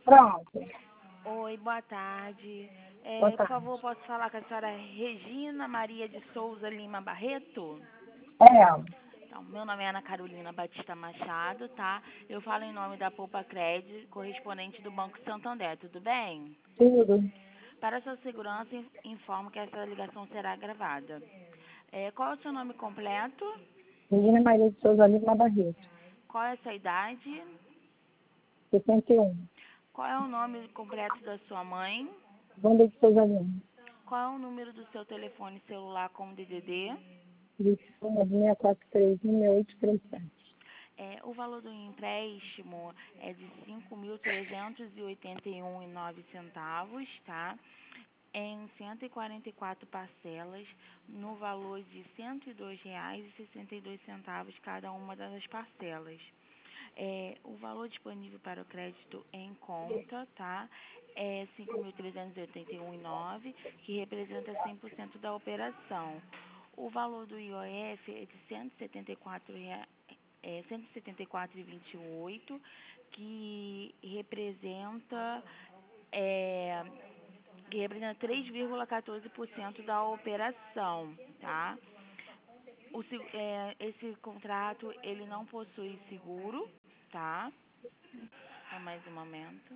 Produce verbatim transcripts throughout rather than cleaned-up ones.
Pronto. Oi, boa tarde. Boa É, por tarde. favor, posso falar com a senhora Regina Maria de Souza Lima Barreto? É, Então, meu nome é Ana Carolina Batista Machado, tá? Eu falo em nome da Poupa Cred, correspondente do Banco Santander, tudo bem? tudo. Para sua segurança, in- informo que essa ligação será gravada. É, qual é o seu nome completo? Regina Maria de Souza Lima Barreto, Qual é a sua idade? sessenta e um. Qual é o nome completo da sua mãe? Wanda de Souza Lima. Qual é o número do seu telefone celular com D D D? vinte e um, seis quatro três um, seis oito três sete. É, o valor do empréstimo é de cinco mil trezentos e oitenta e um reais e nove centavos, tá? Em cento e quarenta e quatro parcelas, no valor de cento e dois reais e sessenta e dois centavos cada uma das parcelas. É, o valor disponível para o crédito em conta, tá? É cinco mil trezentos e oitenta e um reais e nove centavos, que representa cem por cento da operação. O valor do I O F é de cento e setenta e quatro reais, é, cento e setenta e quatro reais e vinte e oito centavos, que representa é, que representa três vírgula quatorze por cento da operação, tá? O, se- é, esse contrato, ele não possui seguro, tá? Só mais um momento.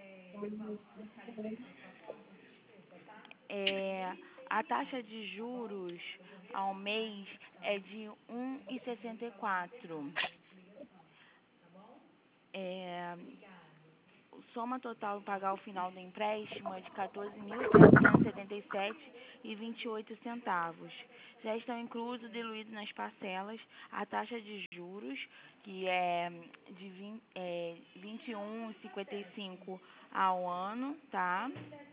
É, a taxa de juros ao mês é de um vírgula sessenta e quatro. É, o soma total pagar ao final do empréstimo é de quatorze mil setecentos e setenta e sete reais e vinte e oito centavos. Já estão inclusos, diluídos nas parcelas, a taxa de juros, que é de vinte, é, vinte e um vírgula cinquenta e cinco ao ano, tá?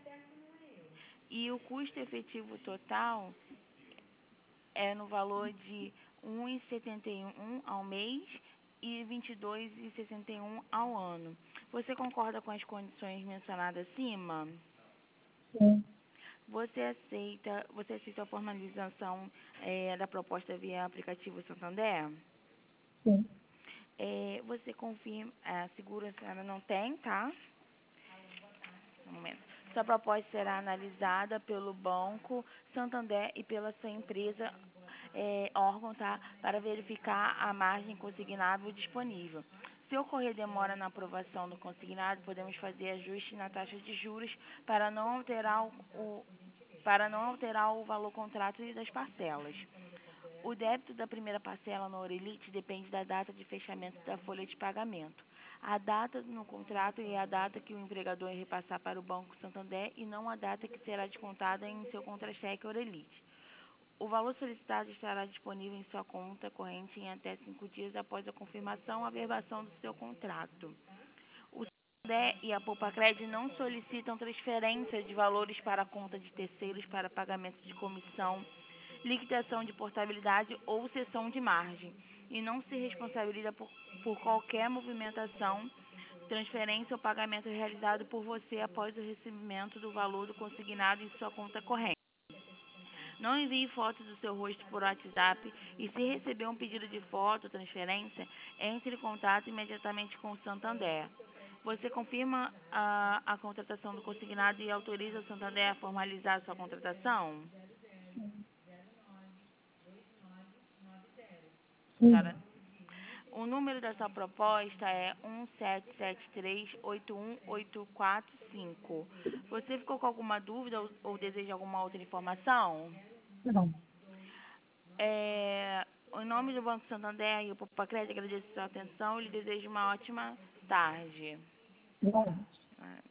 E o custo efetivo total é no valor de um vírgula setenta e um ao mês e vinte e dois vírgula sessenta e um ao ano. Você concorda com as condições mencionadas acima? Sim, Você aceita, você aceita a formalização eh, da proposta via aplicativo Santander? sim. Eh, você confirma, a segurança ela não tem, tá? Um momento. Sua proposta será analisada pelo Banco Santander e pela sua empresa é, órgão, tá? Para verificar a margem consignável disponível. Se ocorrer demora na aprovação do consignado, podemos fazer ajuste na taxa de juros para não alterar o, o- para não alterar o valor contrato e das parcelas. O débito da primeira parcela no Orelite depende da data de fechamento da folha de pagamento. A data no contrato é a data que o empregador repassar para o Banco Santander e não a data que será descontada em seu contra-cheque Orelite. O valor solicitado estará disponível em sua conta corrente em até cinco dias após a confirmação ou averbação do seu contrato. O Santander e a Poupa-Cred não solicitam transferência de valores para a conta de terceiros para pagamento de comissão, liquidação de portabilidade ou cessão de margem e não se responsabiliza por, por qualquer movimentação, transferência ou pagamento realizado por você após o recebimento do valor do consignado em sua conta corrente. Não envie fotos do seu rosto por WhatsApp e, se receber um pedido de foto ou transferência, entre em contato imediatamente com o Santander. Você confirma a, a contratação do consignado e autoriza o Santander a formalizar a sua contratação? Sim. Senhora, o número da sua proposta é um sete sete três oito um oito quatro cinco. Você ficou com alguma dúvida ou, ou deseja alguma outra informação? Não. É, em nome do Banco Santander e o Popacred, agradeço a sua atenção e lhe desejo uma ótima tarde. Não. Ah,